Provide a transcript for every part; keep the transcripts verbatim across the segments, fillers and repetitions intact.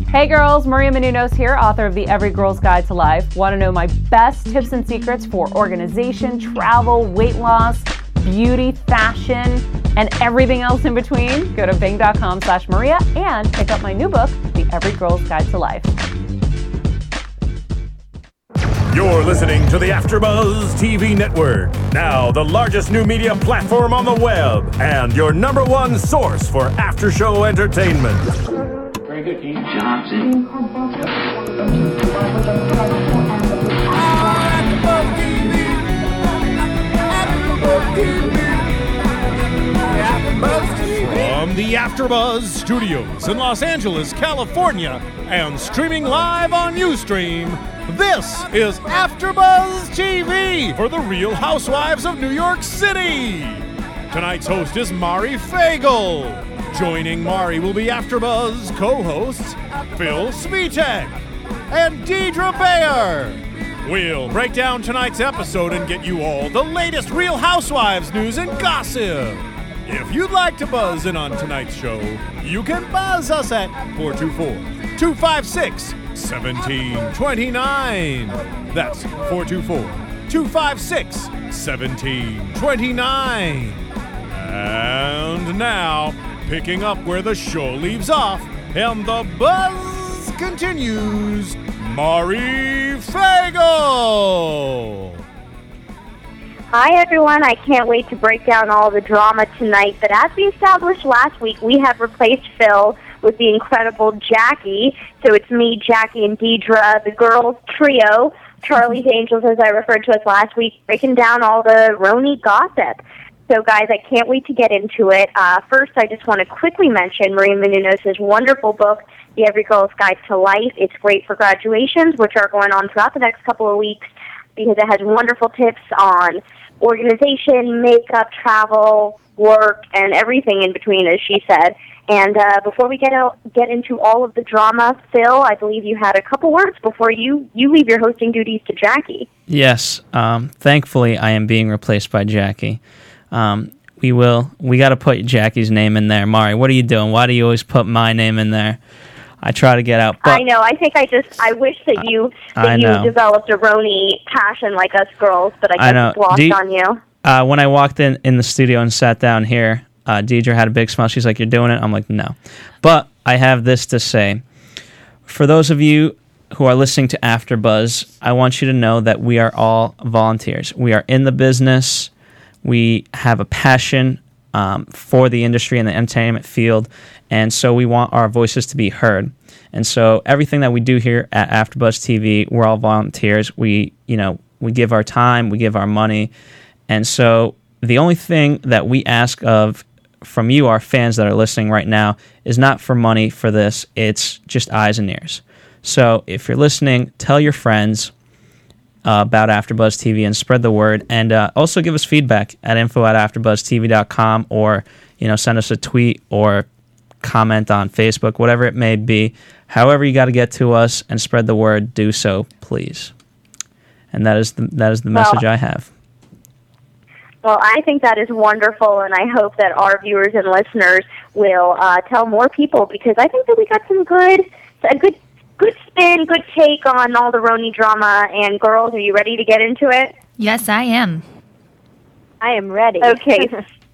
Hey girls, Maria Menounos here, author of the Every Girl's Guide to Life. Want to know my best tips and secrets for organization, travel, weight loss, beauty, fashion, and everything else in between? Go to bing.com slash Maria and pick up my new book, The Every Girl's Guide to Life. You're listening to the AfterBuzz T V Network, now the largest new media platform on the web and your number one source for after-show entertainment. Very good, Keith Johnson. From the AfterBuzz Studios in Los Angeles, California, and streaming live on Ustream, this is AfterBuzz T V for the Real Housewives of New York City. Tonight's host is Mari Fagel. Joining Mari will be AfterBuzz co-hosts Phil Svitek and Deidre Bayer. We'll break down tonight's episode and get you all the latest Real Housewives news and gossip. If you'd like to buzz in on tonight's show, you can buzz us at four two four, two five six, one seven two nine. That's four two four, two five six, one seven two nine. And now, picking up where the show leaves off, and the buzz continues, Mari Fagel. Hi, everyone. I can't wait to break down all the drama tonight. But as we established last week, we have replaced Phil with the incredible Jackie. So it's me, Jackie, and Deidre, the girls trio, Charlie's Angels, as I referred to us last week, breaking down all the Roni gossip. So, guys, I can't wait to get into it. Uh, first, I just want to quickly mention Maria Menounos' wonderful book, The Every Girl's Guide to Life. It's great for graduations, which are going on throughout the next couple of weeks, because it has wonderful tips on organization, makeup, travel, work, and everything in between, as she said. And uh, before we get out, get into all of the drama, Phil, I believe you had a couple words before you, you leave your hosting duties to Jackie. Yes. Um, thankfully, I am being replaced by Jackie. Um, we will. We got to put Jackie's name in there. Mari, what are you doing? Why do you always put my name in there? I try to get out. But I know. I think I just. I wish that you that I you know. developed a Roni passion like us girls, but I guess I know. it's lost De- on you. Uh, when I walked in in the studio and sat down here, uh, Deidre had a big smile. She's like, "You're doing it." I'm like, "No," but I have this to say. For those of you who are listening to AfterBuzz, I want you to know that we are all volunteers. We are in the business. We have a passion um, for the industry and the entertainment field, and so we want our voices to be heard. And so everything that we do here at AfterBuzz T V, we're all volunteers. We, you know, we give our time, we give our money, and so the only thing that we ask of from you, our fans that are listening right now, is not for money for this. It's just eyes and ears. So if you're listening, tell your friends Uh, about AfterBuzz T V and spread the word, and uh, also give us feedback at info at afterbuzz t v dot com, or you know, send us a tweet or comment on Facebook, whatever it may be. However you got to get to us and spread the word, do so, please. And that is the that is the Well, message I have. Well, I think that is wonderful, and I hope that our viewers and listeners will uh, tell more people, because I think that we got some good, a good. Good spin, good take on all the Roni drama. And girls, are you ready to get into it? Yes, I am. I am ready. Okay.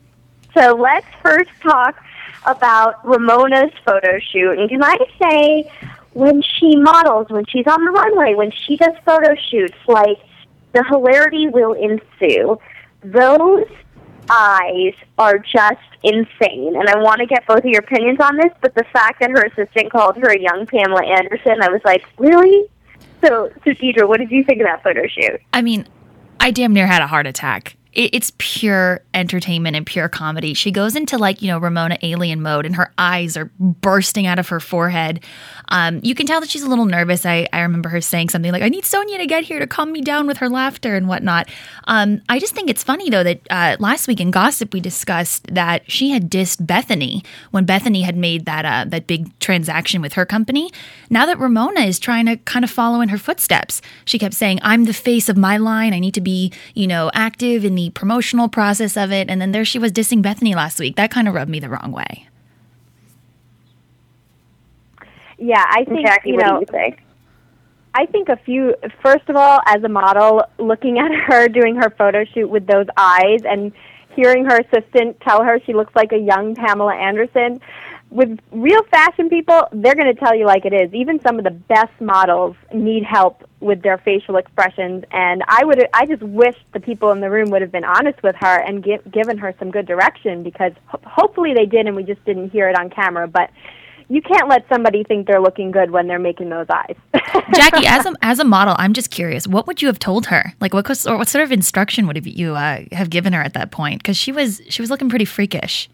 So let's first talk about Ramona's photo shoot. And can I say, when she models, when she's on the runway, when she does photo shoots, like, the hilarity will ensue. Those eyes are just insane, and I want to get both of your opinions on this, but the fact that her assistant called her a young Pamela Anderson, I was like, really? So, so Deidre, what did you think of that photo shoot? I mean, I damn near had a heart attack. It's pure entertainment and pure comedy. She goes into, like, you know, Ramona alien mode, and her eyes are bursting out of her forehead. Um, you can tell that she's a little nervous. I, I remember her saying something like, I need Sonia to get here to calm me down with her laughter and whatnot. Um, I just think it's funny, though, that uh, last week in Gossip we discussed that she had dissed Bethany when Bethany had made that uh, that big transaction with her company. Now that Ramona is trying to kind of follow in her footsteps, she kept saying, I'm the face of my line. I need to be, you know, active in the promotional process of it. And then there she was dissing Bethany last week. That kind of rubbed me the wrong way. Yeah, I think, Jackie, you what know, do you think? I think a few, first of all, as a model, looking at her doing her photo shoot with those eyes and hearing her assistant tell her she looks like a young Pamela Anderson, with real fashion people, they're going to tell you like it is. Even some of the best models need help with their facial expressions, and I would, I just wish the people in the room would have been honest with her and give, given her some good direction, because ho- hopefully they did and we just didn't hear it on camera, but you can't let somebody think they're looking good when they're making those eyes. Jackie, as a as a model, I'm just curious. What would you have told her? Like, what or what sort of instruction would have you uh, have given her at that point? Because she was she was looking pretty freakish.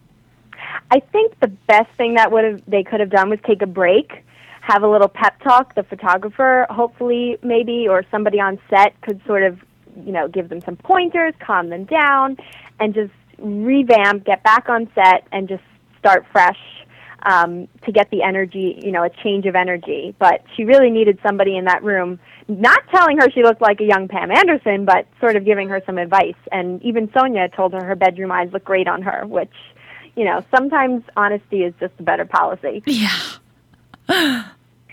I think the best thing that would have they could have done was take a break, have a little pep talk. The photographer, hopefully, maybe, or somebody on set could sort of, you know, give them some pointers, calm them down, and just revamp, get back on set, and just start fresh. Um, to get the energy, you know, a change of energy. But she really needed somebody in that room, not telling her she looked like a young Pam Anderson, but sort of giving her some advice. And even Sonia told her her bedroom eyes look great on her, which, you know, sometimes honesty is just a better policy. Yeah.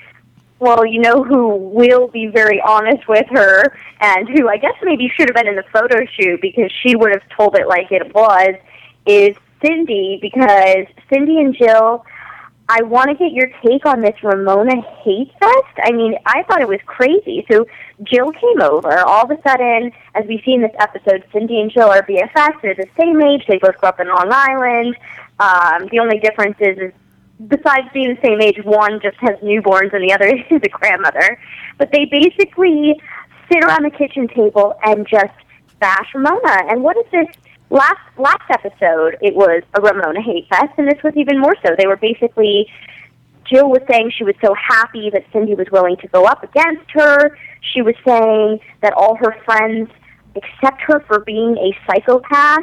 Well, you know who will be very honest with her, and who I guess maybe should have been in the photo shoot because she would have told it like it was, is Cindy, because Cindy and Jill, I want to get your take on this Ramona hate fest. I mean, I thought it was crazy. So Jill came over. All of a sudden, as we see in this episode, Cindy and Jill are B F Fs. They're the same age. They both grew up in Long Island. Um, the only difference is, is, besides being the same age, one just has newborns and the other is a grandmother. But they basically sit around the kitchen table and just bash Ramona. And what is this? Last last episode, it was a Ramona hate fest, and this was even more so. They were basically, Jill was saying she was so happy that Cindy was willing to go up against her. She was saying that all her friends accept her for being a psychopath,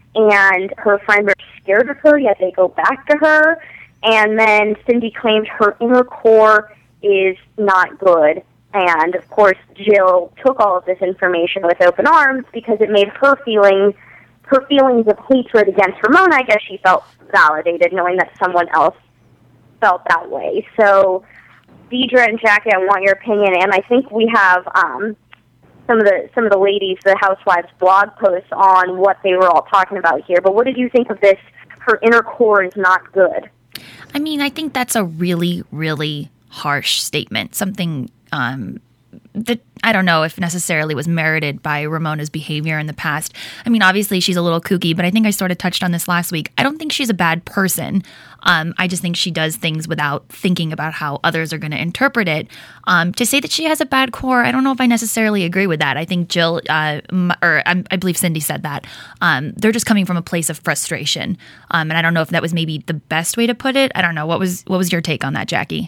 and her friends are scared of her, yet they go back to her. And then Cindy claimed her inner core is not good. And, of course, Jill took all of this information with open arms because it made her feeling... her feelings of hatred against Ramona, I guess she felt validated knowing that someone else felt that way. So, Deidre and Jackie, I want your opinion, and I think we have um, some of the some of the ladies, the Housewives blog posts on what they were all talking about here. But what did you think of this? Her inner core is not good. I mean, I think that's a really, really harsh statement. Something um, that I don't know if necessarily was merited by Ramona's behavior in the past. I mean, obviously she's a little kooky, but I think I sort of touched on this last week. I don't think she's a bad person. Um, I just think she does things without thinking about how others are going to interpret it. Um, to say that she has a bad core, I don't know if I necessarily agree with that. I think Jill, uh, or I, I believe Cindy said that, um, they're just coming from a place of frustration. Um, and I don't know if that was maybe the best way to put it. I don't know. What was what was your take on that, Jackie?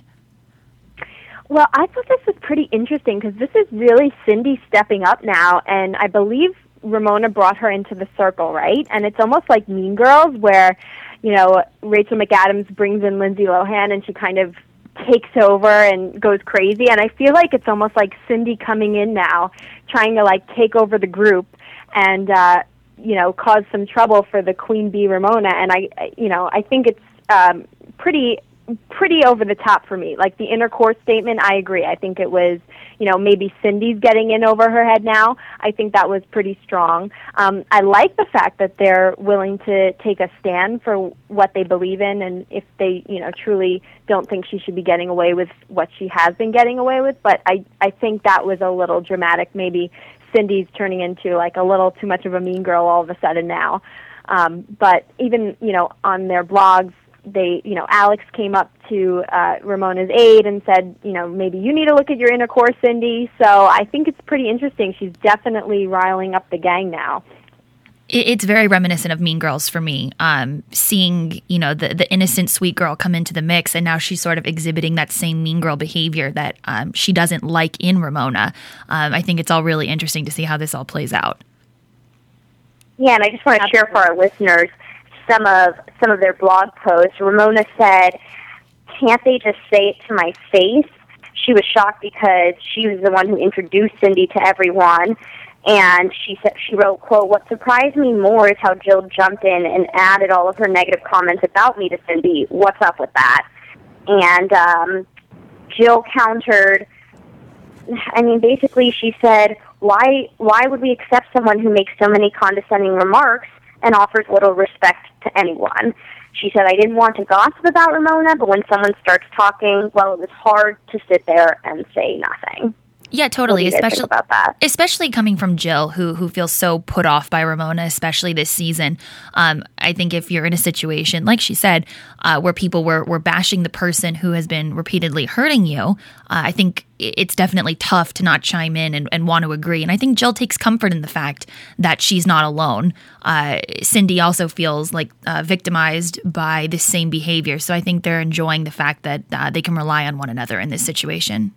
Well, I thought this was pretty interesting because this is really Cindy stepping up now, and I believe Ramona brought her into the circle, right? And it's almost like Mean Girls where, you know, Rachel McAdams brings in Lindsay Lohan and she kind of takes over and goes crazy, and I feel like it's almost like Cindy coming in now, trying to, like, take over the group and, uh, you know, cause some trouble for the Queen Bee Ramona, and I, you know, I think it's um, pretty... pretty over the top for me. Like the inner core statement, I agree. I think it was, you know, maybe Cindy's getting in over her head now. I think that was pretty strong. Um, I like the fact that they're willing to take a stand for what they believe in, and if they, you know, truly don't think she should be getting away with what she has been getting away with. But I, I think that was a little dramatic. Maybe Cindy's turning into like a little too much of a mean girl all of a sudden now. Um, but even, you know, on their blogs, they, you know, Alex came up to uh, Ramona's aid and said, you know, maybe you need to look at your inner core, Cindy. So I think it's pretty interesting. She's definitely riling up the gang now. It's very reminiscent of Mean Girls for me. Um, seeing, you know, the, the innocent sweet girl come into the mix, and now she's sort of exhibiting that same mean girl behavior that um, she doesn't like in Ramona. Um, I think it's all really interesting to see how this all plays out. Yeah, and I just want to share for our listeners some of some of their blog posts. Ramona said, "Can't they just say it to my face?" She was shocked because she was the one who introduced Cindy to everyone. And she said, she wrote, quote, "What surprised me more is how Jill jumped in and added all of her negative comments about me to Cindy. What's up with that?" And um, Jill countered, I mean, basically she said, why, why would we accept someone who makes so many condescending remarks and offers little respect to anyone? She said, I didn't want to gossip about Ramona, but when someone starts talking, well, it was hard to sit there and say nothing. Yeah, totally. What do you guys especially think about that? Especially coming from Jill, who who feels so put off by Ramona, especially this season. Um, I think if you're in a situation, like she said, uh, where people were, were bashing the person who has been repeatedly hurting you, uh, I think it's definitely tough to not chime in and, and want to agree. And I think Jill takes comfort in the fact that she's not alone. Uh, Cindy also feels like uh, victimized by this same behavior. So I think they're enjoying the fact that uh, they can rely on one another in this situation.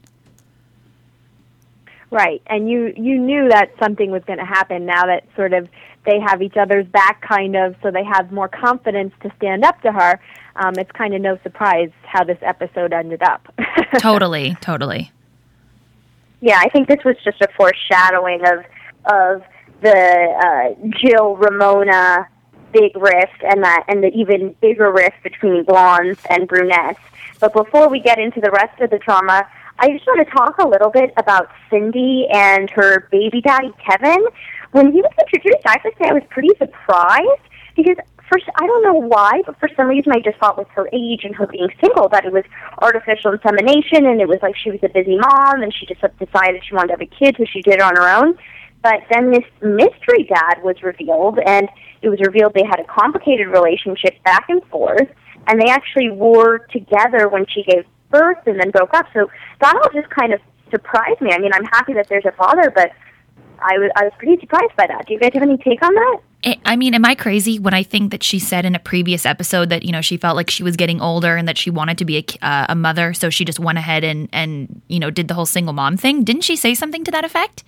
Right, and you, you knew that something was going to happen now that sort of they have each other's back kind of, so they have more confidence to stand up to her. Um, it's kind of no surprise how this episode ended up. Totally, totally. Yeah, I think this was just a foreshadowing of of the uh, Jill Ramona big rift and that and the even bigger rift between blondes and brunettes. But before we get into the rest of the drama, I just want to talk a little bit about Cindy and her baby daddy, Kevin. When he was introduced, I have to say I was pretty surprised because, first, I don't know why, but for some reason I just thought with her age and her being single that it was artificial insemination and it was like she was a busy mom and she just decided she wanted to have a kid, so she did it on her own. But then this mystery dad was revealed, and it was revealed they had a complicated relationship back and forth, and they actually were together when she gave birth and then broke up. So that all just kind of surprised me. I mean, I'm happy that there's a father, but I was I was pretty surprised by that. Do you guys have any take on that? I mean, am I crazy when I think that she said in a previous episode that, you know, she felt like she was getting older and that she wanted to be a, uh, a mother, so she just went ahead and, and, you know, did the whole single mom thing? Didn't she say something to that effect?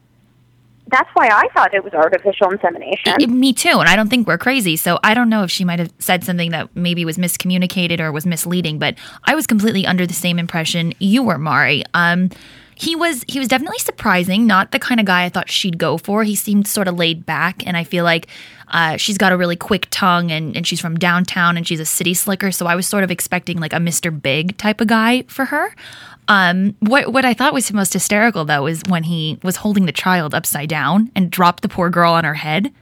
That's why I thought it was artificial insemination. It, me too, and I don't think we're crazy, so I don't know if she might have said something that maybe was miscommunicated or was misleading, but I was completely under the same impression you were, Mari. Um, he was he was definitely surprising, not the kind of guy I thought she'd go for. He seemed sort of laid back, and I feel like uh, she's got a really quick tongue, and, and she's from downtown, and she's a city slicker, so I was sort of expecting like a Mister Big type of guy for her. Um, what what I thought was the most hysterical, though, is when he was holding the child upside down and dropped the poor girl on her head.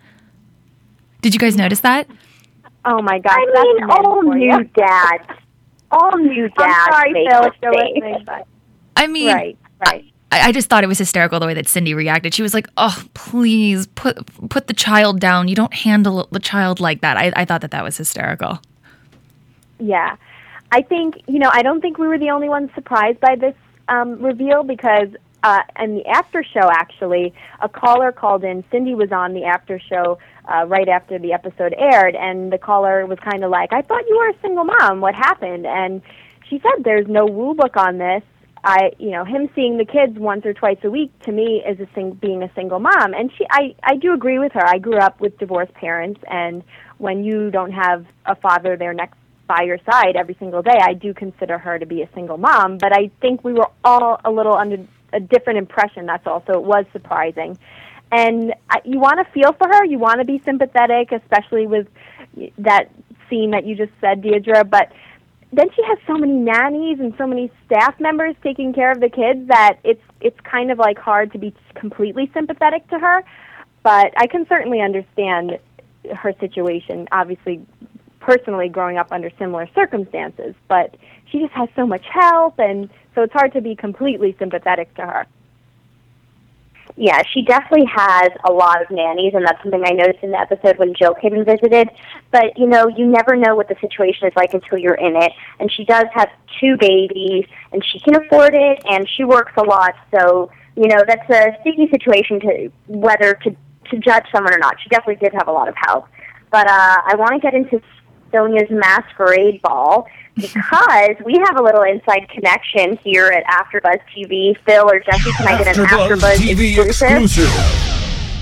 Did you guys notice that? Oh, my gosh. I that's mean, all new dads. All new dads I'm sorry, make Phil, if you're mistakes. listening, but I mean, right, right. I, I just thought it was hysterical the way that Cindy reacted. She was like, oh, please, put put the child down. You don't handle the child like that. I, I thought that that was hysterical. Yeah. I think, you know, I don't think we were the only ones surprised by this um, reveal because uh, in the after show, actually, a caller called in. Cindy was on the after show uh, right after the episode aired, and the caller was kind of like, I thought you were a single mom. What happened? And she said there's no rule book on this. I, you know, him seeing the kids once or twice a week to me is a sing- being a single mom. And she, I, I do agree with her. I grew up with divorced parents, and when you don't have a father there next by your side every single day, I do consider her to be a single mom, but I think we were all a little under a different impression, that's all, so it was surprising. And I, you want to feel for her, you want to be sympathetic, especially with that scene that you just said, Deirdre, but then she has so many nannies and so many staff members taking care of the kids that it's it's kind of like hard to be completely sympathetic to her, but I can certainly understand her situation, obviously personally growing up under similar circumstances, but she just has so much help, and so it's hard to be completely sympathetic to her. Yeah, she definitely has a lot of nannies, and that's something I noticed in the episode when Jill came and visited. But, you know, you never know what the situation is like until you're in it. And she does have two babies, and she can afford it, and she works a lot. So, you know, that's a sticky situation to whether to, to judge someone or not. She definitely did have a lot of help. But uh, I want to get into Sonia's masquerade ball because we have a little inside connection here at AfterBuzz T V. Phil or Jesse, can I get an AfterBuzz T V exclusive? exclusive.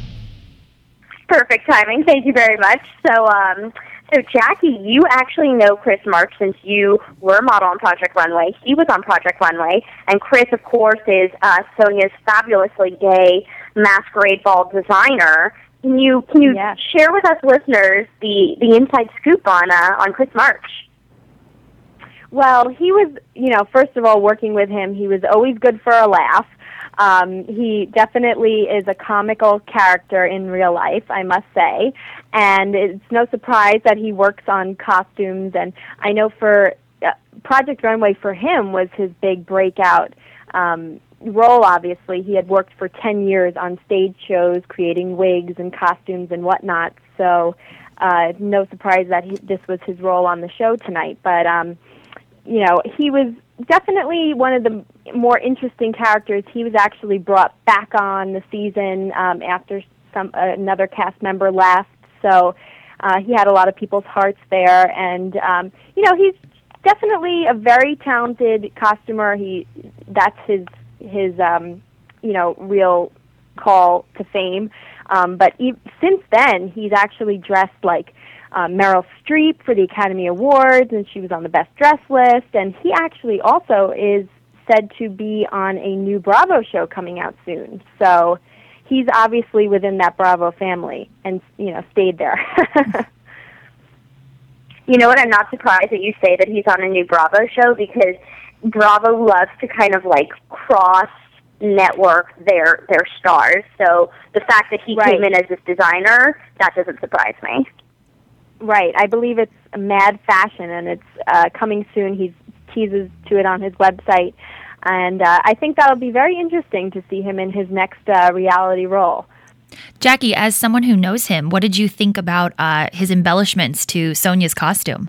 Perfect timing. Thank you very much. So, um, so Jackie, you actually know Chris March since you were a model on Project Runway. He was on Project Runway, and Chris, of course, is uh, Sonia's fabulously gay masquerade ball designer. Can you can you yes. share with us listeners the, the inside scoop on uh, on Chris March? Well, he was, you know, first of all, working with him, he was always good for a laugh. Um, he definitely is a comical character in real life, I must say. And it's no surprise that he works on costumes. And I know for uh, Project Runway for him was his big breakout um, role, obviously. He had worked for ten years on stage shows, creating wigs and costumes and whatnot. So uh, no surprise that he, this was his role on the show tonight. But, um, you know, he was definitely one of the more interesting characters. He was actually brought back on the season um, after some uh, another cast member left. So uh, he had a lot of people's hearts there. And, um, you know, he's definitely a very talented costumer. He That's his, his um, you know, real call to fame. Um, but e- since then, he's actually dressed like Uh, Meryl Streep for the Academy Awards, and she was on the Best Dress list. And he actually also is said to be on a new Bravo show coming out soon. So he's obviously within that Bravo family and, you know, stayed there. You know what? I'm not surprised that you say that he's on a new Bravo show, because Bravo loves to kind of like cross network their their stars. So the fact that he right. came in as this designer, that doesn't surprise me. Right. I believe it's Mad Fashion, and it's uh, coming soon. He teases to it on his website. And uh, I think that'll be very interesting to see him in his next uh, reality role. Jackie, as someone who knows him, what did you think about uh, his embellishments to Sonia's costume?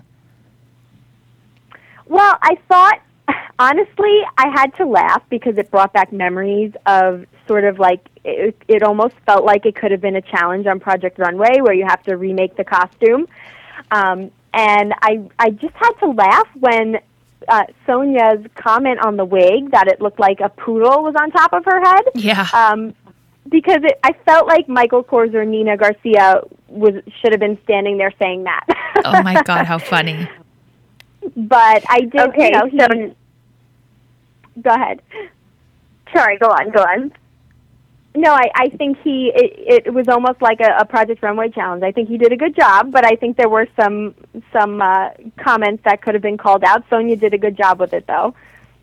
Well, I thought, honestly, I had to laugh because it brought back memories of sort of like, it, it almost felt like it could have been a challenge on Project Runway where you have to remake the costume. Um, and I, I just had to laugh when uh, Sonia's comment on the wig that it looked like a poodle was on top of her head. Yeah. Um, because it, I felt like Michael Kors or Nina Garcia was should have been standing there saying that. Oh my God, how funny. But I did, Okay, you know, he, so go ahead. sorry, go on, go on. No, I, I think he, it, it was almost like a, a Project Runway challenge. I think he did a good job, but I think there were some some uh, comments that could have been called out. Sonia did a good job with it, though.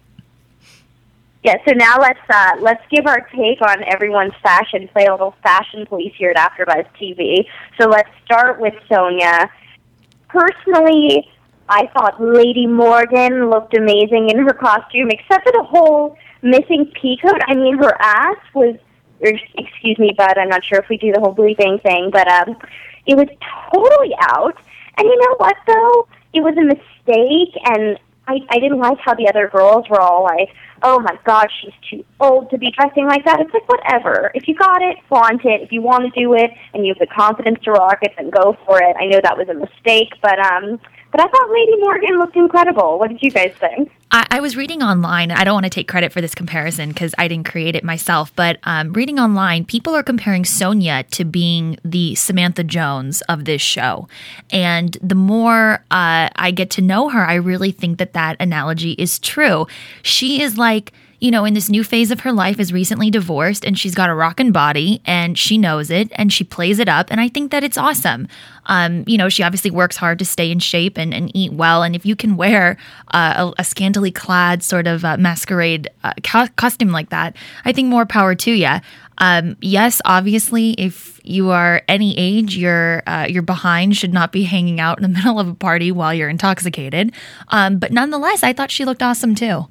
Yeah, so now let's uh, let's give our take on everyone's fashion, play a little fashion police here at AfterBuzz T V. So let's start with Sonia. Personally, I thought Lady Morgan looked amazing in her costume, except for the whole missing peacoat. I mean, her ass was, or, excuse me, bud, I'm not sure if we do the whole bleeping thing, but um, it was totally out. And you know what, though? It was a mistake, and I, I didn't like how the other girls were all like, oh my God, she's too old to be dressing like that. It's like, whatever. If you got it, flaunt it. If you want to do it and you have the confidence to rock it, then go for it. I know that was a mistake, but um, but I thought Lady Morgan looked incredible. What did you guys think? I, I was reading online. I don't want to take credit for this comparison because I didn't create it myself, but um, reading online, people are comparing Sonia to being the Samantha Jones of this show. And the more uh, I get to know her, I really think that that analogy is true. She is like, you know, in this new phase of her life, is recently divorced, and she's got a rockin' body, and she knows it, and she plays it up, and I think that it's awesome. Um, you know, she obviously works hard to stay in shape and, and eat well, and if you can wear uh, a, a scantily clad sort of uh, masquerade uh, co- costume like that, I think more power to you. Um, yes, obviously, if you are any age, your uh, your behind should not be hanging out in the middle of a party while you're intoxicated. Um, but nonetheless, I thought she looked awesome too.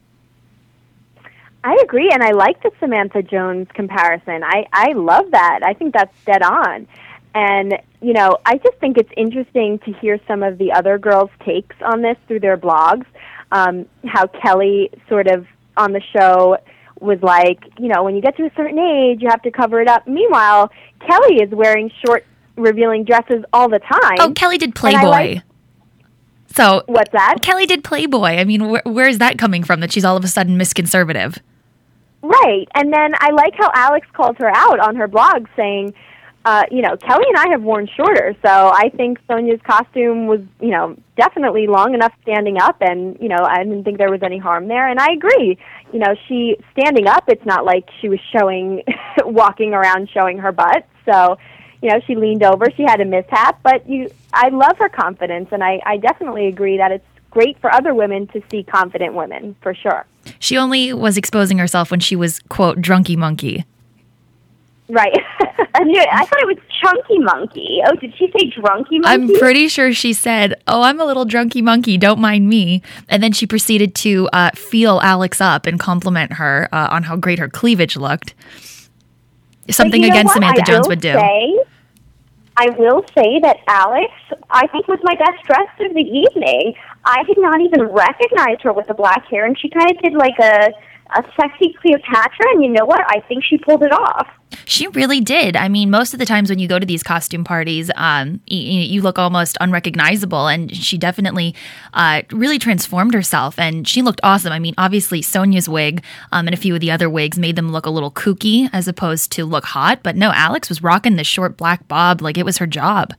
I agree, and I like the Samantha Jones comparison. I, I love that. I think that's dead on. And, you know, I just think it's interesting to hear some of the other girls' takes on this through their blogs, um, how Kelly sort of on the show was like, you know, when you get to a certain age, you have to cover it up. Meanwhile, Kelly is wearing short, revealing dresses all the time. Oh, Kelly did Playboy. Like, so what's that? Kelly did Playboy. I mean, wh- where is that coming from that she's all of a sudden Miss Conservative? Right. And then I like how Alex called her out on her blog saying, uh, you know, Kelly and I have worn shorter, so I think Sonia's costume was, you know, definitely long enough standing up, and, you know, I didn't think there was any harm there. And I agree. You know, she, standing up, it's not like she was showing, walking around showing her butt. So, you know, she leaned over, she had a mishap, but you, I love her confidence, and I, I definitely agree that it's great for other women to see confident women, for sure. She only was exposing herself when she was, quote, drunky monkey. Right. I knew it. I thought it was chunky monkey. Oh, did she say drunky monkey? I'm pretty sure she said, oh, I'm a little drunky monkey, don't mind me. And then she proceeded to uh, feel Alex up and compliment her uh, on how great her cleavage looked. Something you know again what? Samantha I Jones will would do. Say, I will say that Alex, I think, was my best dressed of the evening. I did not even recognize her with the black hair, and she kind of did like a, a sexy Cleopatra, and you know what? I think she pulled it off. She really did. I mean, most of the times when you go to these costume parties, um, you, you look almost unrecognizable, and she definitely uh, really transformed herself, and she looked awesome. I mean, obviously, Sonja's wig um, and a few of the other wigs made them look a little kooky as opposed to look hot, but no, Alex was rocking the short black bob like it was her job.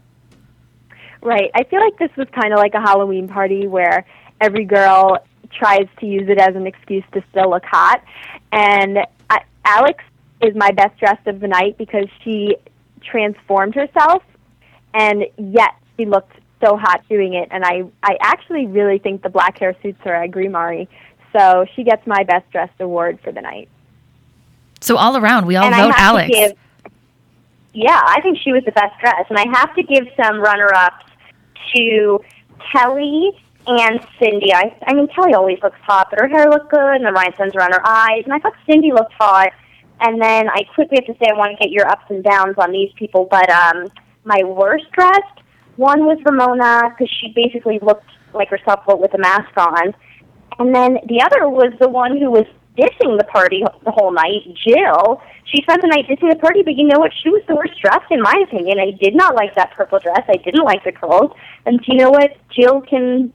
Right. I feel like this was kind of like a Halloween party where every girl tries to use it as an excuse to still look hot, and I, Alex is my best dressed of the night because she transformed herself, and yet she looked so hot doing it. And I, I actually really think the black hair suits her. I agree, Mari. So she gets my best dressed award for the night. So all around, we all and vote I have Alex. To give, yeah, I think she was the best dressed, and I have to give some runner-ups to Kelly and Cindy. I, I mean, Kelly always looks hot, but her hair looked good, and the rhinestones around her eyes, and I thought Cindy looked hot. And then I quickly have to say I want to get your ups and downs on these people, but um, my worst dressed, one was Ramona, because she basically looked like herself but with a mask on. And then the other was the one who was dissing the party the whole night, Jill. She spent the night dissing the party, but you know what? She was the worst dressed, in my opinion. I did not like that purple dress. I didn't like the curls. And you know what? Jill can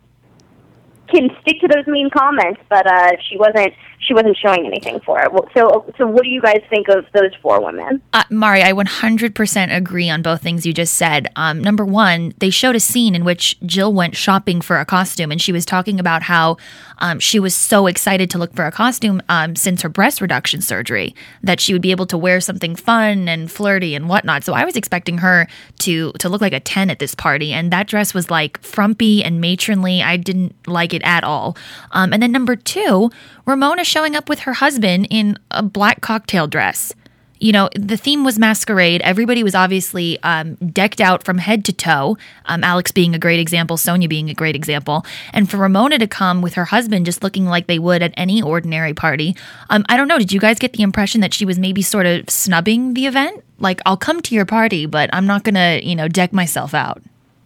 can stick to those mean comments, but uh, she wasn't she wasn't showing anything for it. So, so what do you guys think of those four women? Uh, Mari, I one hundred percent agree on both things you just said. Um, number one, they showed a scene in which Jill went shopping for a costume, and she was talking about how um, she was so excited to look for a costume um, since her breast reduction surgery that she would be able to wear something fun and flirty and whatnot. So I was expecting her to to look like a ten at this party, and that dress was like frumpy and matronly. I didn't like it at all. Um, and then number two, Ramona showing up with her husband in a black cocktail dress. You know, the theme was masquerade. Everybody was obviously um, decked out from head to toe. Um, Alex being a great example, Sonja being a great example. And for Ramona to come with her husband just looking like they would at any ordinary party, um, I don't know, did you guys get the impression that she was maybe sort of snubbing the event? Like, I'll come to your party, but I'm not going to, you know, deck myself out.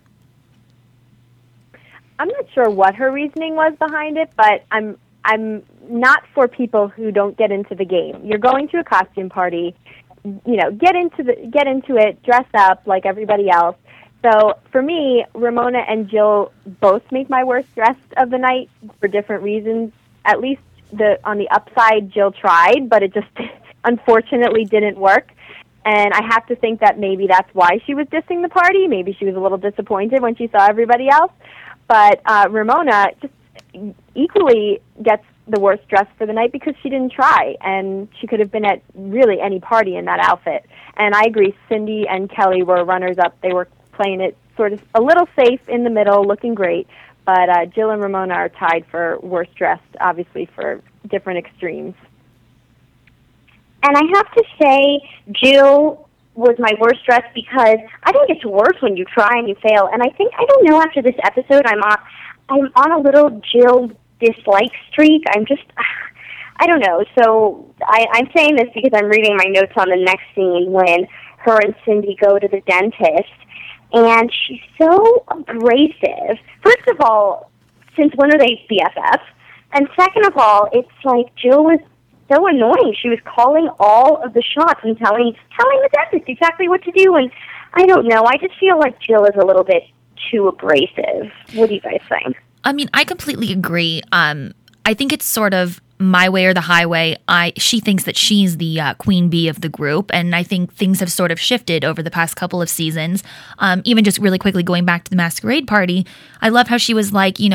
I'm not sure what her reasoning was behind it, but I'm I'm not for people who don't get into the game. You're going to a costume party, you know, get into the get into it, dress up like everybody else. So for me, Ramona and Jill both make my worst dressed of the night for different reasons. At least the on the upside, Jill tried, but it just unfortunately didn't work. And I have to think that maybe that's why she was dissing the party. Maybe she was a little disappointed when she saw everybody else. But uh, Ramona just equally gets the worst dress for the night because she didn't try, and she could have been at really any party in that outfit. And I agree, Cindy and Kelly were runners-up. They were playing it sort of a little safe in the middle, looking great. But uh, Jill and Ramona are tied for worst dressed, obviously for different extremes. And I have to say, Jill was my worst dressed because I think it's worse when you try and you fail. And I think, I don't know, after this episode, I'm on, I'm on a little Jill dislike streak. I'm just, I don't know. So I, I'm saying this because I'm reading my notes on the next scene when her and Cindy go to the dentist. And she's so abrasive. First of all, since when are they B F Fs? And second of all, it's like Jill was so annoying. She was calling all of the shots and telling telling the dentist exactly what to do. And I don't know. I just feel like Jill is a little bit too abrasive. What do you guys think? I mean, I completely agree. Um, I think it's sort of my way or the highway. I she thinks that she's the uh, queen bee of the group, and I think things have sort of shifted over the past couple of seasons. Um, even just really quickly going back to the masquerade party, I love how she was like, you know,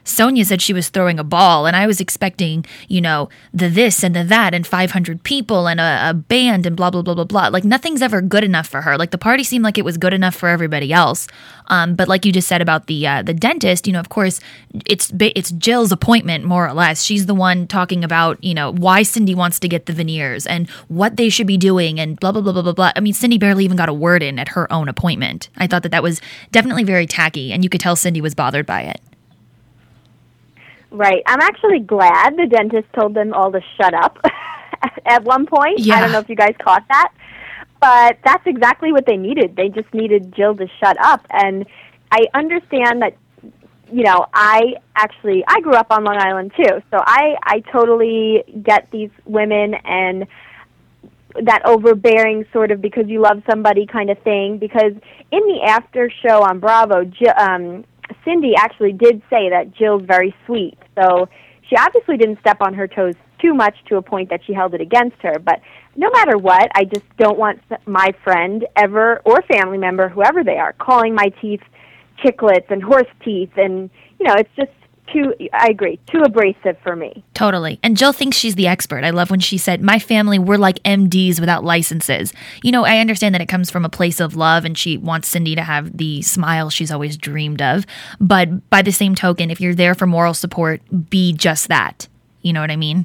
Sonia said she was throwing a ball, and I was expecting, you know, the this and the that and five hundred people and a, a band and blah, blah, blah, blah, blah. Like, nothing's ever good enough for her. Like, the party seemed like it was good enough for everybody else. Um, but like you just said about the uh, the dentist, you know, of course, it's it's Jill's appointment, more or less. She's the one talking about, you know, why Cindy wants to get the veneers and what they should be doing and blah, blah, blah, blah, blah, blah. I mean, Cindy barely even got a word in at her own appointment. I thought that that was definitely very tacky, and you could tell Cindy was bothered by it. Right. I'm actually glad the dentist told them all to shut up at one point. Yeah. I don't know if you guys caught that. But that's exactly what they needed. They just needed Jill to shut up. And I understand that, you know, I actually, I grew up on Long Island too. So I, I totally get these women and that overbearing sort of because you love somebody kind of thing. Because in the after show on Bravo, Jill, um, Cindy actually did say that Jill's very sweet. So she obviously didn't step on her toes too much to a point that she held it against her. But no matter what, I just don't want my friend ever, or family member, whoever they are, calling my teeth chiclets and horse teeth. And, you know, it's just too, I agree, too abrasive for me. Totally. And Jill thinks she's the expert. I love when she said, my family, we're like M Ds without licenses. You know, I understand that it comes from a place of love and she wants Cindy to have the smile she's always dreamed of. But by the same token, if you're there for moral support, be just that. You know what I mean?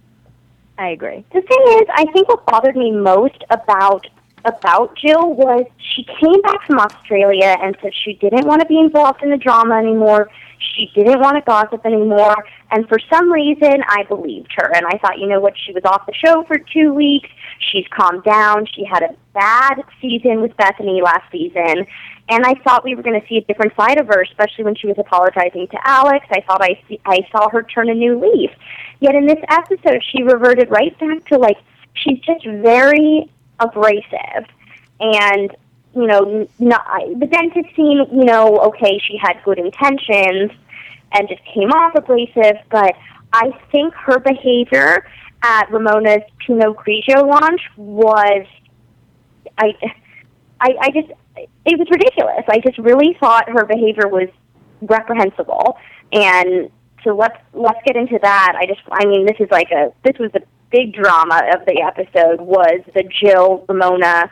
I agree. The thing is, I think what bothered me most about about Jill was she came back from Australia and said she didn't want to be involved in the drama anymore. She didn't want to gossip anymore. And for some reason, I believed her. And I thought, you know what, she was off the show for two weeks. She's calmed down. She had a bad season with Bethany last season. And I thought we were going to see a different side of her, especially when she was apologizing to Alex. I thought I, see, I saw her turn a new leaf. Yet in this episode, she reverted right back to, like, she's just very abrasive. And, you know, not, the dentist scene, you know, okay, she had good intentions and just came off abrasive, but I think her behavior at Ramona's Pinot Grigio launch was, I, I, I just, it was ridiculous. I just really thought her behavior was reprehensible. And so let's let's get into that. I just, I mean, this is like a, this was the big drama of the episode was the Jill Ramona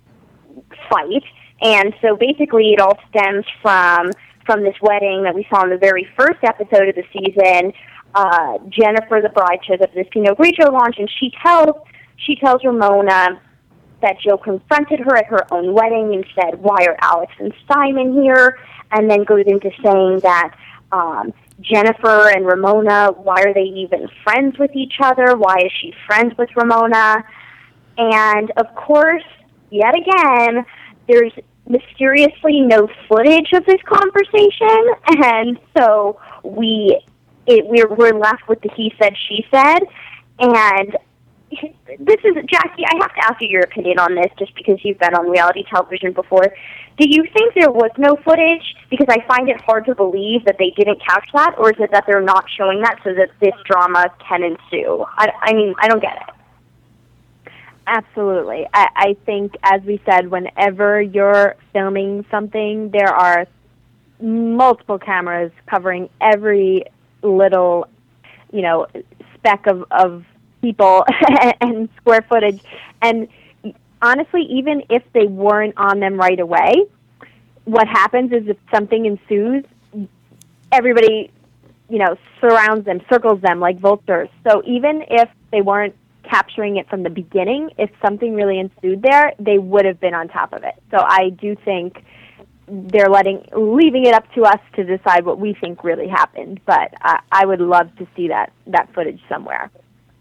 fight. And so basically it all stems from from this wedding that we saw in the very first episode of the season. Uh, Jennifer, the bride, shows up at this Pinot Grigio launch, and she tells she tells Ramona that Jill confronted her at her own wedding and said, "Why are Alex and Simon here?" And then goes into saying that um, Jennifer and Ramona, why are they even friends with each other? Why is she friends with Ramona? And of course, yet again, there's mysteriously no footage of this conversation, and so we it, we're we're left with the he said she said. And this is, Jackie, I have to ask you your opinion on this, just because you've been on reality television before. Do you think there was no footage? Because I find it hard to believe that they didn't catch that, or is it that they're not showing that so that this drama can ensue? I, I mean, I don't get it. Absolutely. I, I think, as we said, whenever you're filming something, there are multiple cameras covering every little, you know, speck of, of people and square footage. And honestly, even if they weren't on them right away, what happens is if something ensues, everybody, you know, surrounds them, circles them like vultures. So even if they weren't capturing it from the beginning, if something really ensued there, they would have been on top of it. So I do think they're letting, leaving it up to us to decide what we think really happened. But uh, I would love to see that, that footage somewhere.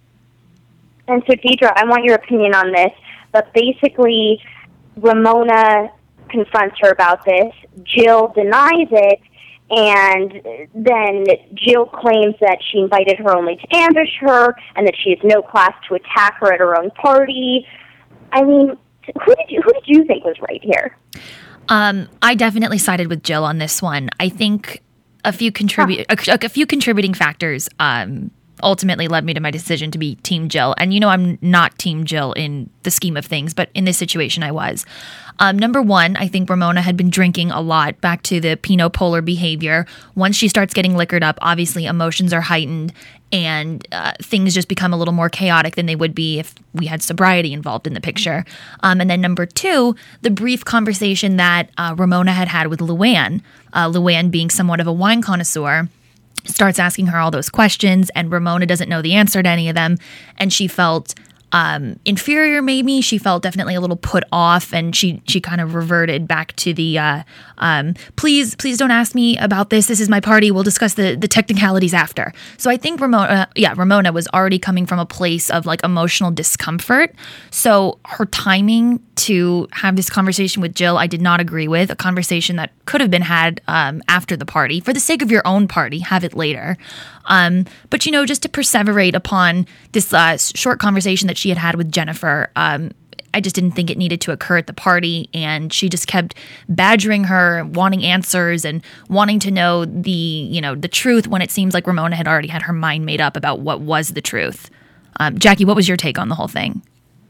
And so, Deidre, I want your opinion on this, but basically, Ramona confronts her about this, Jill denies it, and then Jill claims that she invited her only to ambush her, and that she has no class to attack her at her own party. I mean, who did you, who did you think was right here? Um, I definitely sided with Jill on this one. I think a few contribute huh. a, a few contributing factors. Um, ultimately led me to my decision to be Team Jill. And you know, I'm not Team Jill in the scheme of things, but in this situation I was. Um, number one, I think Ramona had been drinking a lot, back to the Pinot Polar behavior. Once she starts getting liquored up, obviously emotions are heightened and uh, things just become a little more chaotic than they would be if we had sobriety involved in the picture. Um, and then number two, the brief conversation that uh, Ramona had had with Luann, uh, Luann being somewhat of a wine connoisseur, starts asking her all those questions, and Ramona doesn't know the answer to any of them, and she felt um, inferior maybe. She felt definitely a little put off, and she she kind of reverted back to the, uh, um, please, please don't ask me about this. This is my party. We'll discuss the, the technicalities after. So I think Ramona, yeah, Ramona was already coming from a place of like emotional discomfort. So her timing to have this conversation with Jill, I did not agree with. A conversation that could have been had um, after the party. For the sake of your own party, have it later. Um, but, you know, just to perseverate upon this uh, short conversation that she had had with Jennifer, um, I just didn't think it needed to occur at the party. And she just kept badgering her, wanting answers and wanting to know the, you know, the truth when it seems like Ramona had already had her mind made up about what was the truth. Um, Jackie, what was your take on the whole thing?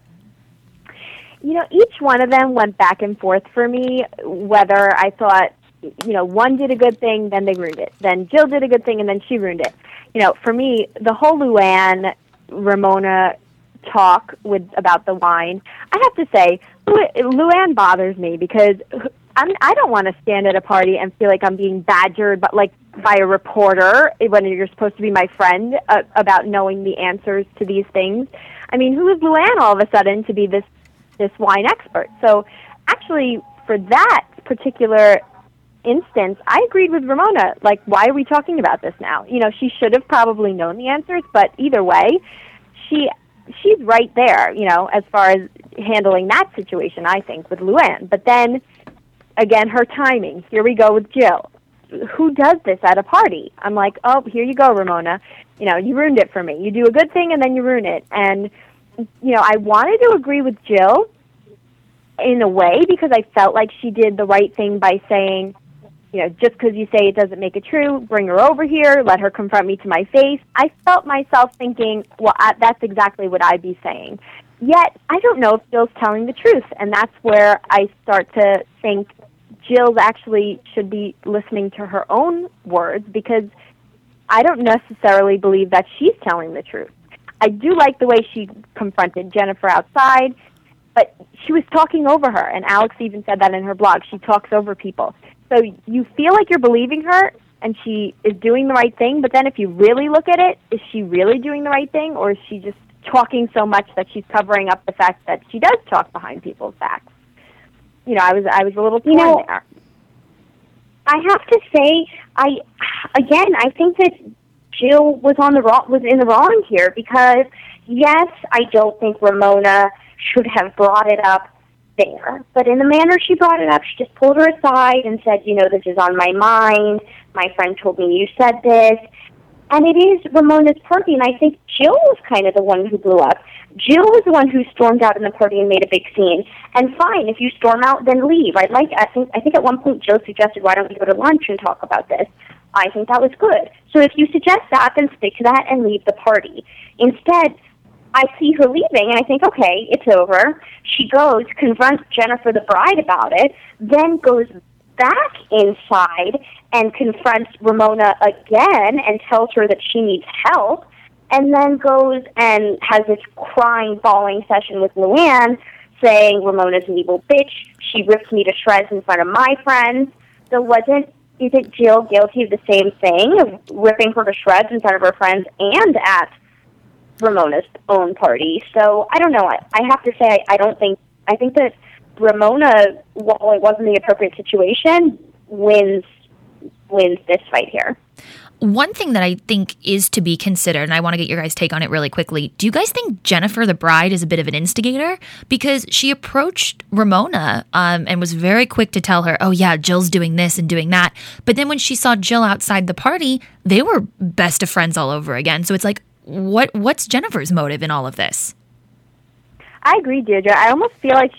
You know, each one of them went back and forth for me, whether I thought, you know, one did a good thing, then they ruined it. Then Jill did a good thing, and then she ruined it. You know, for me, the whole Luann, Ramona talk with about the wine, I have to say, Lu- Luann bothers me because I'm, I don't want to stand at a party and feel like I'm being badgered, but like by a reporter when you're supposed to be my friend uh, about knowing the answers to these things. I mean, who is Luann all of a sudden to be this this wine expert? So actually, for that particular instance, I agreed with Ramona. Like, why are we talking about this now? You know, she should have probably known the answers, but either way, she she's right there, you know, as far as handling that situation, I think, with Luann. But then, again, her timing. Here we go with Jill. Who does this at a party? I'm like, oh, here you go, Ramona. You know, you ruined it for me. You do a good thing, and then you ruin it. And you know, I wanted to agree with Jill in a way because I felt like she did the right thing by saying, you know, just because you say it doesn't make it true, bring her over here, let her confront me to my face. I felt myself thinking, well, I, that's exactly what I'd be saying. Yet, I don't know if Jill's telling the truth, and that's where I start to think Jill actually should be listening to her own words because I don't necessarily believe that she's telling the truth. I do like the way she confronted Jennifer outside, but she was talking over her, and Alex even said that in her blog. She talks over people. So you feel like you're believing her, and she is doing the right thing, but then if you really look at it, is she really doing the right thing, or is she just talking so much that she's covering up the fact that she does talk behind people's backs? You know, I was I was a little torn you know, there. I have to say, I again, I think that Jill was on the wrong, was in the wrong here because, yes, I don't think Ramona should have brought it up there. But in the manner she brought it up, she just pulled her aside and said, you know, this is on my mind. My friend told me you said this. And it is Ramona's party, and I think Jill was kind of the one who blew up. Jill was the one who stormed out in the party and made a big scene. And fine, if you storm out, then leave. I'd like, I think, I think at one point Jill suggested, why don't we go to lunch and talk about this? I think that was good. So if you suggest that, then stick to that and leave the party. Instead, I see her leaving, and I think, okay, it's over. She goes, confronts Jennifer the bride about it, then goes back inside and confronts Ramona again and tells her that she needs help, and then goes and has this crying, bawling session with Luann, saying Ramona's an evil bitch. She ripped me to shreds in front of my friends. So wasn't Isn't Jill guilty of the same thing, of ripping her to shreds in front of her friends and at Ramona's own party? So I don't know. I, I have to say I, I don't think, I think that Ramona, while it wasn't the appropriate situation, wins wins this fight here. One thing that I think is to be considered, and I want to get your guys' take on it really quickly, do you guys think Jennifer the bride is a bit of an instigator? Because she approached Ramona um, and was very quick to tell her, oh yeah, Jill's doing this and doing that. But then when she saw Jill outside the party, they were best of friends all over again. So it's like, what what's Jennifer's motive in all of this? I agree, Deirdre. I almost feel like she was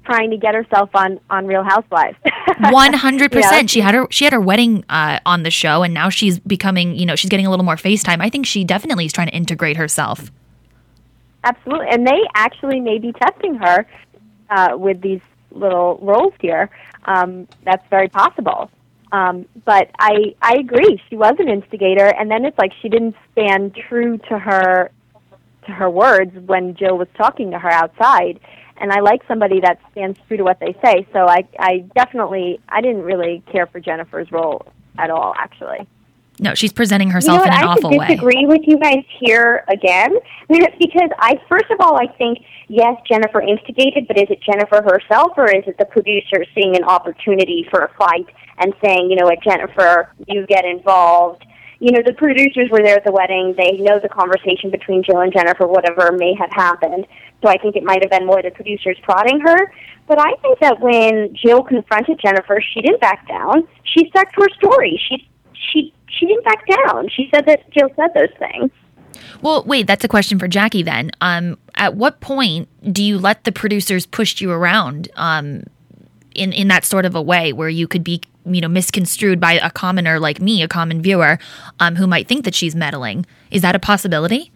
trying to get herself on, on Real Housewives. One hundred You know, percent. She had her she had her wedding uh, on the show, and now she's becoming, you know, she's getting a little more FaceTime. I think she definitely is trying to integrate herself. Absolutely, and they actually may be testing her uh, with these little roles here. Um, that's very possible. Um, but I I agree. She was an instigator, and then it's like she didn't stand true to her to her words when Jill was talking to her outside. And I like somebody that stands true to what they say. So I I definitely I didn't really care for Jennifer's role at all, actually. No, she's presenting You know herself what? in an I awful could way. disagree with you guys here again because I, first of all, I think yes, Jennifer instigated, but is it Jennifer herself or is it the producer seeing an opportunity for a fight and saying, you know what, Jennifer, you get involved? You know, the producers were there at the wedding. They know the conversation between Jill and Jennifer, whatever may have happened. So I think it might have been more the producers prodding her. But I think that when Jill confronted Jennifer, she didn't back down. She stuck to her story. She she she didn't back down. She said that Jill said those things. Well, wait, that's a question for Jackie then. Um, at what point do you let the producers push you around um, in, in that sort of a way where you could be, you know, misconstrued by a commoner like me, a common viewer, um, who might think that she's meddling? Is that a possibility?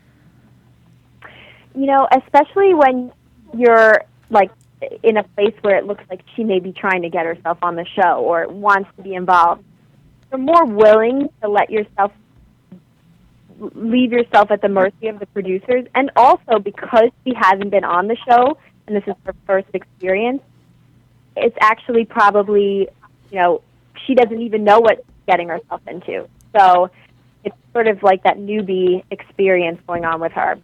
You know, especially when you're, like, in a place where it looks like she may be trying to get herself on the show or wants to be involved. You're more willing to let yourself leave yourself at the mercy of the producers. And also, because she hasn't been on the show, and this is her first experience, it's actually probably, you know, she doesn't even know what she's getting herself into. So it's sort of like that newbie experience going on with her.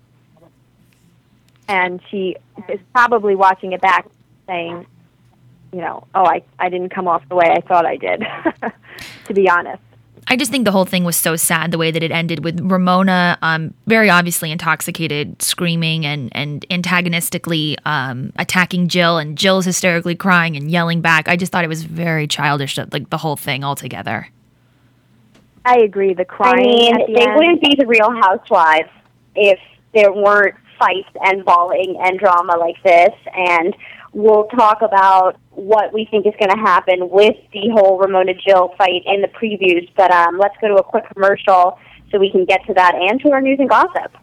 And she is probably watching it back saying, you know, oh, I, I didn't come off the way I thought I did, to be honest. I just think the whole thing was so sad the way that it ended with Ramona um, very obviously intoxicated, screaming and, and antagonistically um, attacking Jill, and Jill's hysterically crying and yelling back. I just thought it was very childish, like the whole thing altogether. I agree. The crying I mean, at the they end. wouldn't be the Real Housewives if there weren't fights and bawling and drama like this. And we'll talk about what we think is going to happen with the whole Ramona Jill fight in the previews. But um, let's go to a quick commercial so we can get to that and to our news and gossip.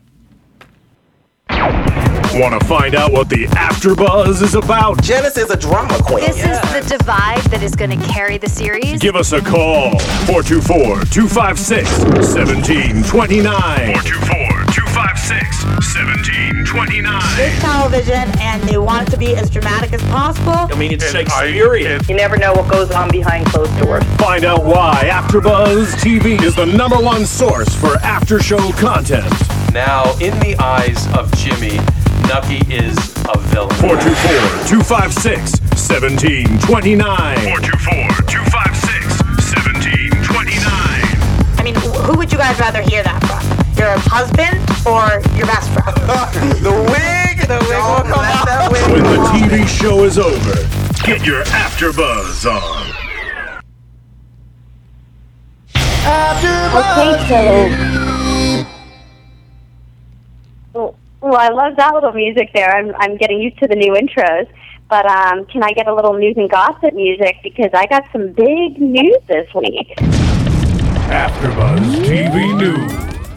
Want to find out what the AfterBuzz is about? Janice is a drama queen. This is the divide that is going to carry the series. Give us a call. four two four, two five six, one seven two nine. four two four, two five six, one seven two nine. It's television, and they want it to be as dramatic as possible. I mean, it's Shakespearean. You never know what goes on behind closed doors. Find out why AfterBuzz T V is the number one source for after-show content. Now, in the eyes of Jimmy, Nucky is a villain. four two four, two five six, one seven two nine. four two four, two five six, one seven two nine. I mean, who would you guys rather hear that from? Your husband or your best friend? The wig! The wig will come out. That wig. When the T V show is over, get your AfterBuzz on. Okay, so... Well, I love that little music there. I'm I'm getting used to the new intros. But um, can I get a little news and gossip music? Because I got some big news this week. AfterBuzz T V News.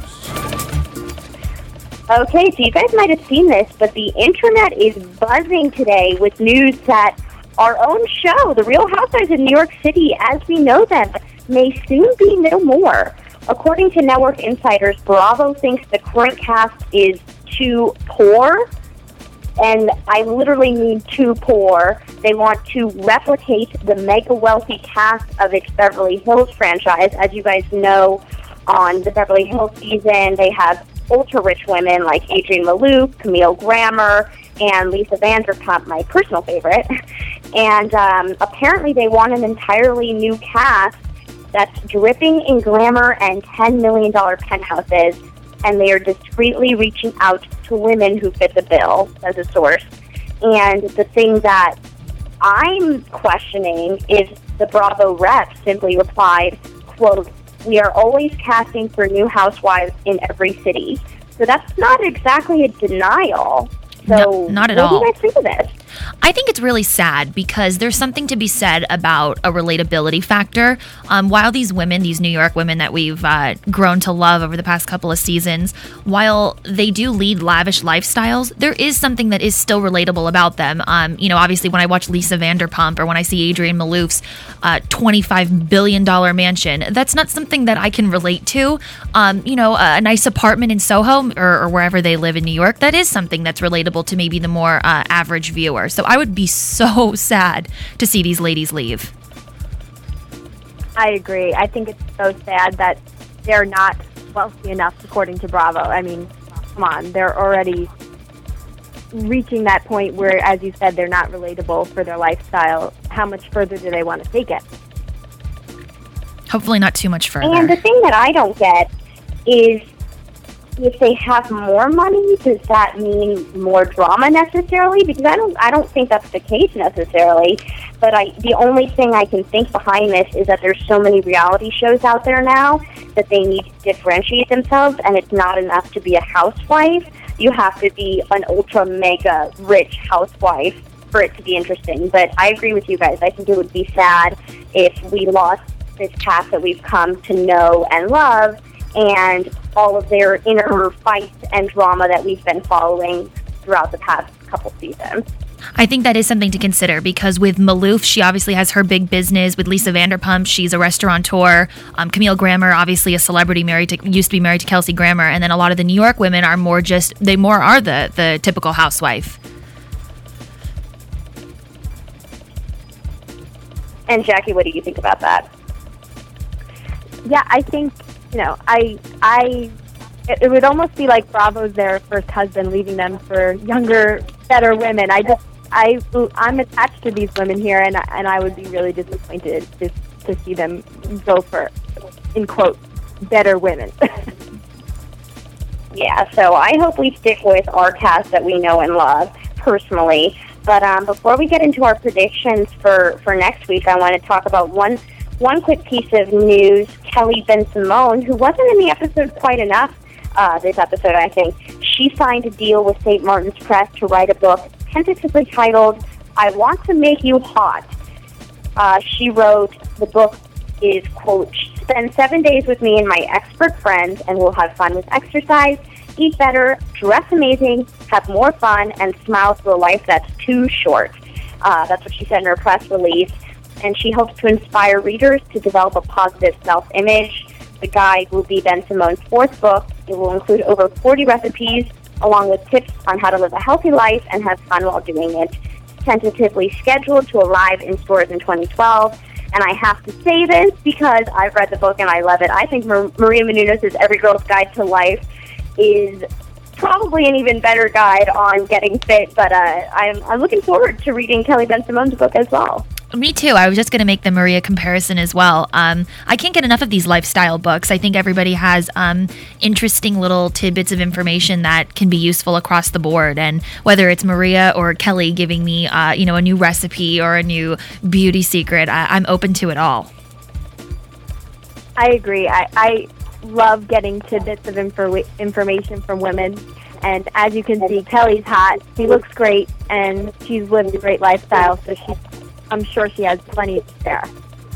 Okay, so you guys might have seen this, but the internet is buzzing today with news that our own show, The Real Housewives of New York City, as we know them, may soon be no more. According to network insiders, Bravo thinks the current cast is too poor, and I literally mean too poor. They want to replicate the mega wealthy cast of its Beverly Hills franchise. As you guys know, on the Beverly Hills season, they have ultra-rich women like Adrienne Maloof, Camille Grammer, and Lisa Vanderpump, my personal favorite. And um, apparently they want an entirely new cast that's dripping in glamour and ten million dollars penthouses, and they are discreetly reaching out to women who fit the bill, as a source. And the thing that I'm questioning is the Bravo rep simply replied, quote, "We are always casting for new housewives in every city." So that's not exactly a denial. So no, not at what all. do you guys think of this? I think it's really sad because there's something to be said about a relatability factor. Um, while these women, these New York women that we've uh, grown to love over the past couple of seasons, while they do lead lavish lifestyles, there is something that is still relatable about them. Um, you know, obviously when I watch Lisa Vanderpump or when I see Adrienne Malouf's uh, twenty-five billion dollars mansion, that's not something that I can relate to. Um, you know, a, a nice apartment in Soho or, or wherever they live in New York, that is something that's relatable to maybe the more uh, average viewer. So I would be so sad to see these ladies leave. I agree. I think it's so sad that they're not wealthy enough, according to Bravo. I mean, come on, they're already reaching that point where, as you said, they're not relatable for their lifestyle. How much further do they want to take it? Hopefully not too much further. And the thing that I don't get is, if they have more money, does that mean more drama necessarily? Because I don't, I don't think that's the case necessarily. But I, the only thing I can think behind this is that there's so many reality shows out there now that they need to differentiate themselves, and it's not enough to be a housewife. You have to be an ultra mega rich housewife for it to be interesting. But I agree with you guys. I think it would be sad if we lost this cast that we've come to know and love, and all of their inner fights and drama that we've been following throughout the past couple seasons. I think that is something to consider because with Malouf, she obviously has her big business. With Lisa Vanderpump, she's a restaurateur. Um, Camille Grammer, obviously a celebrity, married to, used to be married to Kelsey Grammer. And then a lot of the New York women are more just, they more are the, the typical housewife. And Jackie, what do you think about that? Yeah, I think, you know, I, I, it, it would almost be like Bravo's their first husband, leaving them for younger, better women. I just, I, I'm attached to these women here, and and I would be really disappointed to to see them go for, in quote, better women. Yeah, so I hope we stick with our cast that we know and love personally. But um, before we get into our predictions for, for next week, I want to talk about one one quick piece of news. Kelly Ben-Simone, who wasn't in the episode quite enough uh, this episode, I think, she signed a deal with Saint Martin's Press to write a book tentatively titled, I Want to Make You Hot. Uh, she wrote, the book is, quote, spend seven days with me and my expert friends, and we'll have fun with exercise, eat better, dress amazing, have more fun, and smile through a life that's too short. Uh, that's what she said in her press release. And she hopes to inspire readers to develop a positive self-image. The guide will be Ben-Simone's fourth book. It will include over forty recipes, along with tips on how to live a healthy life and have fun while doing it. Tentatively scheduled to arrive in stores in twenty twelve. And I have to say this because I've read the book and I love it. I think Mar- Maria Menounos' Every Girl's Guide to Life is probably an even better guide on getting fit, but uh, I'm, I'm looking forward to reading Kelly Ben-Simone's book as well. Me too. I was just going to make the Maria comparison as well. Um, I can't get enough of these lifestyle books. I think everybody has um, interesting little tidbits of information that can be useful across the board. And whether it's Maria or Kelly giving me, uh, you know, a new recipe or a new beauty secret, I- I'm open to it all. I agree. I, I love getting tidbits of info- information from women. And as you can see, Kelly's hot. She looks great, and she's lived a great lifestyle, so she's I'm sure she has plenty to spare.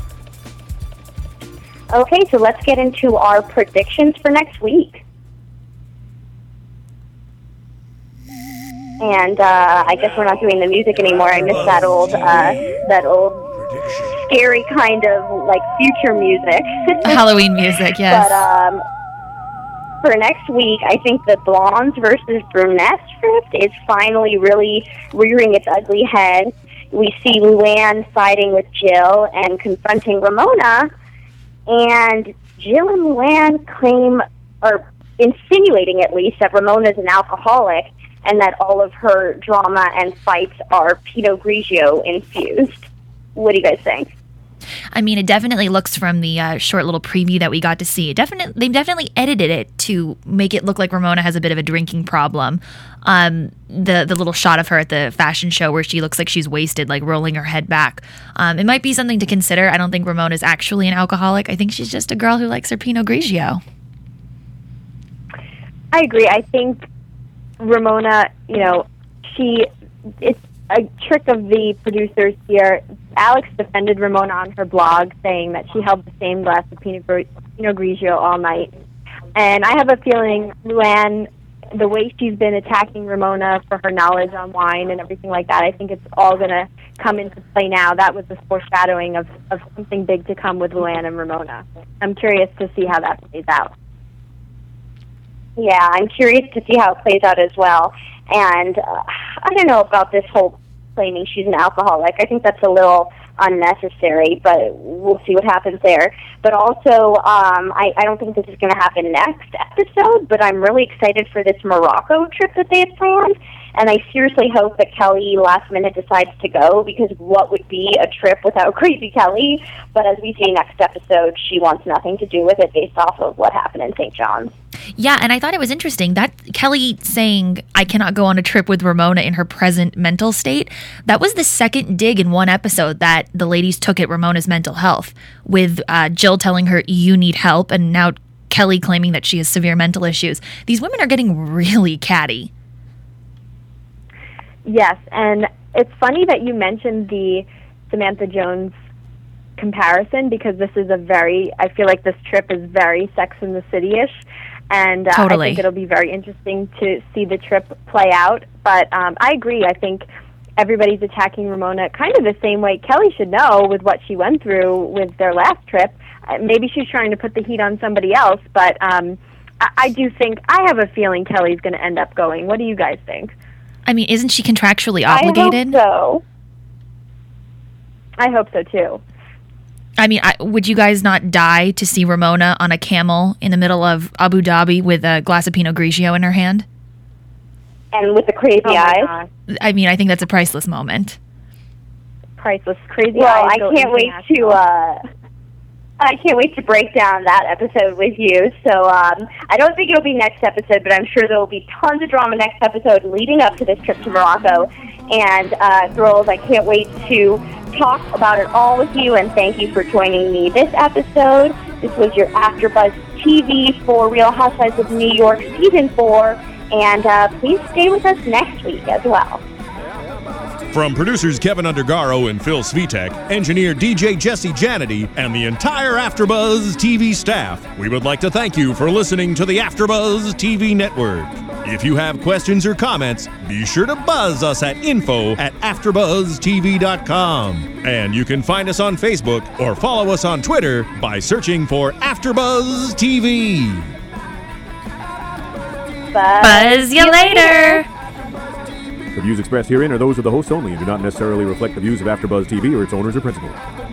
Okay, so let's get into our predictions for next week. And uh, I guess we're not doing the music anymore. I miss that old, uh, that old scary kind of like future music. Halloween music, yes. But um, for next week, I think the blondes versus brunettes script is finally really rearing its ugly head. We see Luann siding with Jill and confronting Ramona, and Jill and Luann claim, or insinuating at least, that Ramona is an alcoholic and that all of her drama and fights are Pinot Grigio infused. What do you guys think? I mean, it definitely looks from the uh, short little preview that we got to see. It definitely, they definitely edited it to make it look like Ramona has a bit of a drinking problem. Um, the the little shot of her at the fashion show where she looks like she's wasted, like rolling her head back. Um, it might be something to consider. I don't think Ramona's actually an alcoholic. I think she's just a girl who likes her Pinot Grigio. I agree. I think Ramona, you know, she it's a trick of the producers here. Alex defended Ramona on her blog, saying that she held the same glass of Pinot, Gr- Pinot Grigio all night. And I have a feeling Luann, the way she's been attacking Ramona for her knowledge on wine and everything like that, I think it's all going to come into play now. That was the foreshadowing of, of something big to come with Luann and Ramona. I'm curious to see how that plays out. Yeah, I'm curious to see how it plays out as well. And uh, I don't know about this whole claiming she's an alcoholic. I think that's a little unnecessary, but we'll see what happens there. But also, um, I, I don't think this is going to happen next episode, but I'm really excited for this Morocco trip that they have planned. And I seriously hope that Kelly last minute decides to go, because what would be a trip without Crazy Kelly? But as we see next episode, she wants nothing to do with it based off of what happened in Saint John's. Yeah, and I thought it was interesting that Kelly saying, I cannot go on a trip with Ramona in her present mental state. That was the second dig in one episode that the ladies took at Ramona's mental health, with uh, Jill telling her, you need help, and now Kelly claiming that she has severe mental issues. These women are getting really catty. Yes, and it's funny that you mentioned the Samantha Jones comparison, because this is a very, I feel like this trip is very Sex and the City-ish, and uh, Totally. I think it'll be very interesting to see the trip play out. But um, I agree, I think everybody's attacking Ramona kind of the same way. Kelly should know with what she went through with their last trip. Uh, maybe she's trying to put the heat on somebody else, but um, I, I do think, I have a feeling Kelly's going to end up going. What do you guys think? I mean, isn't she contractually obligated? I hope so. I hope so, too. I mean, I, would you guys not die to see Ramona on a camel in the middle of Abu Dhabi with a glass of Pinot Grigio in her hand? And with the crazy Oh my eyes. gosh. I mean, I think that's a priceless moment. Priceless, crazy Well, eyes. I go can't wait to... international. Uh, I can't wait to break down that episode with you. So um, I don't think it'll be next episode, but I'm sure there will be tons of drama next episode leading up to this trip to Morocco. And uh, girls, I can't wait to talk about it all with you. And thank you for joining me this episode. This was your AfterBuzz T V for Real Housewives of New York Season four. And uh, please stay with us next week as well. From producers Kevin Undergaro and Phil Svitek, engineer D J Jesse Janity, and the entire AfterBuzz T V staff, we would like to thank you for listening to the AfterBuzz T V network. If you have questions or comments, be sure to buzz us at info at after buzz t v dot com. And you can find us on Facebook or follow us on Twitter by searching for AfterBuzz T V. Buzz you later! The views expressed herein are those of the hosts only and do not necessarily reflect the views of AfterBuzz T V or its owners or principals.